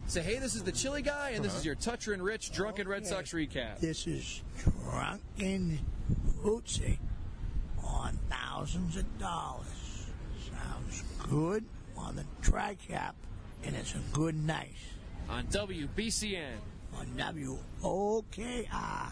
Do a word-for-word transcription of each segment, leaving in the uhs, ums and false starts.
Say, hey, this is the Chili Guy, and this Uh-huh. is your Toucher and Rich Drunken Red Okay. Sox recap. This is Drunken Hootsy on thousands of dollars. Sounds good on the tri-cap, and it's a good night. On W B C N. On W O K R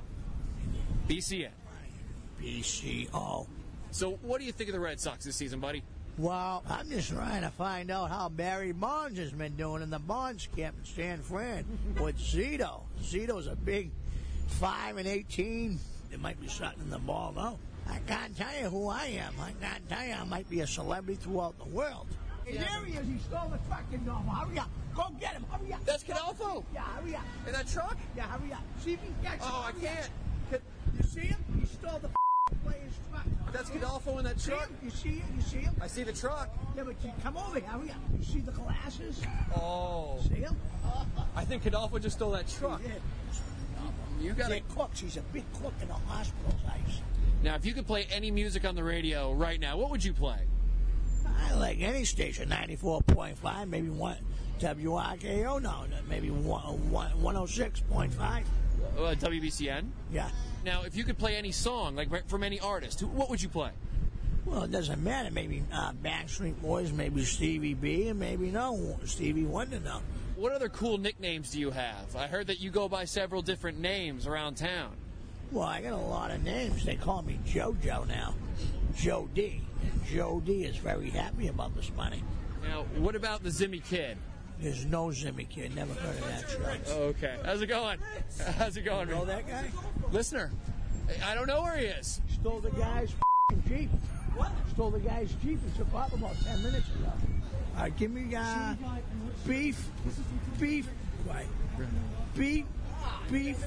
B C N. B C O. So, what do you think of the Red Sox this season, buddy? Well, I'm just trying to find out how Barry Bonds has been doing in the Bonds camp in San Fran with Zito. Zito's a big five and eighteen. There might be something in the ball, though. I can't tell you who I am. I can't tell you I might be a celebrity throughout the world. Hey, there he is. He stole the fucking dog. Hurry up. Go get him. Hurry up. That's Cadolfo. Yeah, hurry up. In that truck? Yeah, hurry up. See if you can catch him. Oh, I Hurry up. can't. You see him? He stole the player's truck. That's Cadolfo in that See truck? him? You see him? You see him? I see the truck. Yeah, but you come over here. Hurry up. You see the glasses? Oh. See him? I think Cadolfo just stole that truck. Yeah. You He's got a cook. He's a big cook in the hospital's ice. Now, if you could play any music on the radio right now, what would you play? I like any station, ninety-four point five, maybe one W R K O, no, maybe one, one, one oh six point five. Uh, W B C N? Yeah. Now, if you could play any song, like from any artist, who- what would you play? Well, it doesn't matter. Maybe uh, Backstreet Boys, maybe Stevie B, and maybe no, Stevie Wonder, no. What other cool nicknames do you have? I heard that you go by several different names around town. Well, I got a lot of names. They call me JoJo now. Joe D. And Joe D is very happy about this money. Now, what about the Zimmy Kid? There's no Zimmy Kid. Never heard of that show. Okay. How's it going? How's it going, You know man? that guy? Listener, I don't know where he is. Stole the guy's f***ing Jeep. What? Stole the guy's Jeep and took off about ten minutes ago. All right, give me uh, beef, beef, right. beef, beef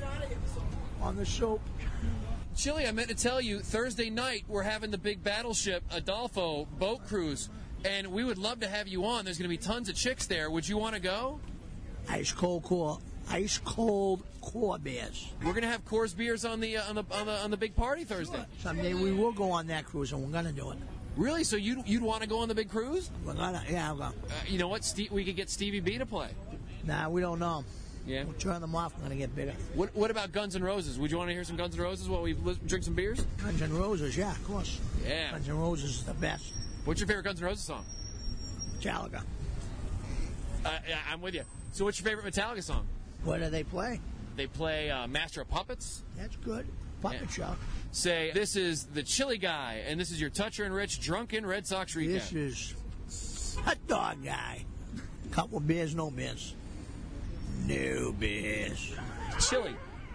on the soap. Chili, I meant to tell you, Thursday night we're having the big battleship Adolfo boat cruise, and we would love to have you on. There's going to be tons of chicks there. Would you want to go? Ice cold core, ice cold core beers. We're going to have Coors beers on the uh, on the on the on the big party Thursday. Someday we will go on that cruise, and we're gonna do it. Really? So you'd you'd want to go on the big cruise? We're gonna, yeah, we'll go. Uh, you know what? Steve, we could get Stevie B to play. Nah, we don't know. Yeah. We'll turn them off. We're gonna get bigger. What What about Guns N' Roses? Would you want to hear some Guns N' Roses while we li- drink some beers? Guns N' Roses, yeah, of course. Yeah. Guns N' Roses is the best. What's your favorite Guns N' Roses song? Metallica. Uh, yeah, I'm with you. So what's your favorite Metallica song? What do they play? They play uh, Master of Puppets. That's good. Puppet Yeah. show. Say, this is the Chili Guy, and this is your Toucher and Rich Drunken Red Sox recap. This is Hot Dog Guy. Couple beers, no beers. No beers. Chili.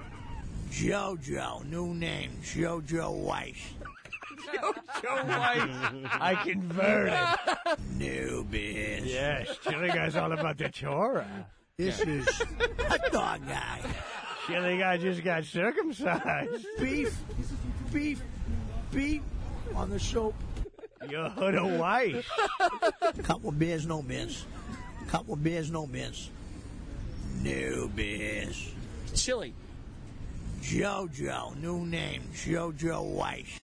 JoJo, new name, JoJo Weiss. JoJo White. I converted. No beers. Yes, Chili Guy's all about the Torah. This is Hot Dog Guy. Chili Guy just got circumcised. Beef, beef, beef on the soap. You're hood of white. Couple beers, no beers. Couple beers, no beers. No beers. Chili. JoJo, new name, JoJo Weiss.